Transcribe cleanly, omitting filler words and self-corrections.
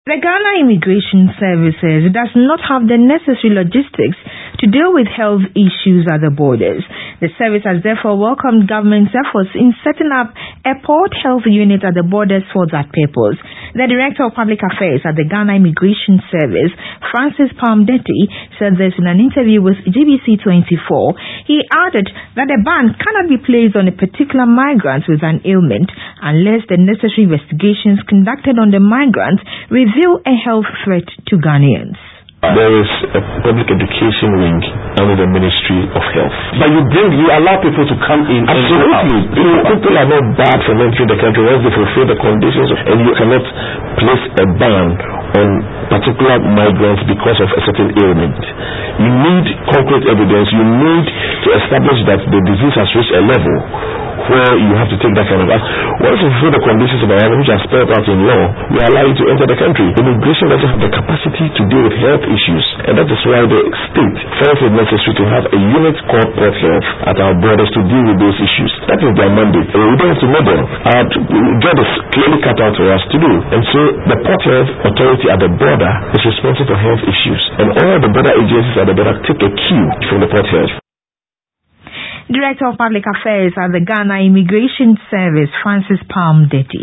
The Ghana Immigration Services does not have the necessary logistics to deal with health issues at the borders. The service has therefore welcomed government's efforts in setting up a port health unit at the borders for that purpose. The Director of Public Affairs at the Ghana Immigration Service, Francis Palmdeti, said this in an interview with GBC24. He added that a ban cannot be placed on a particular migrant with an ailment unless the necessary investigations conducted on the migrant reveal a health threat to Ghanaians. There is a public education wing under the Ministry of Health. But you allow people to come in. Absolutely. People are not bad for entering the country once they fulfill the conditions, and you cannot place a ban on particular migrants because of a certain ailment. You need concrete evidence. You need to establish that the disease has reached a level where you have to take that kind of action. Once you fulfill the conditions of the which are spelled out in law, we allow you to enter the country. Immigration doesn't have the capacity to deal with health issues, and that is why the state felt it necessary to have a unit called Port Health at our borders to deal with those issues. That is their mandate. We don't have to know them. Our job is clearly cut out for us to do. And so the Port Health Authority at the border is responsible for health issues, and all the border agencies at the border take a cue from the Port Health. Director of Public Affairs at the Ghana Immigration Service, Francis Palmdeti.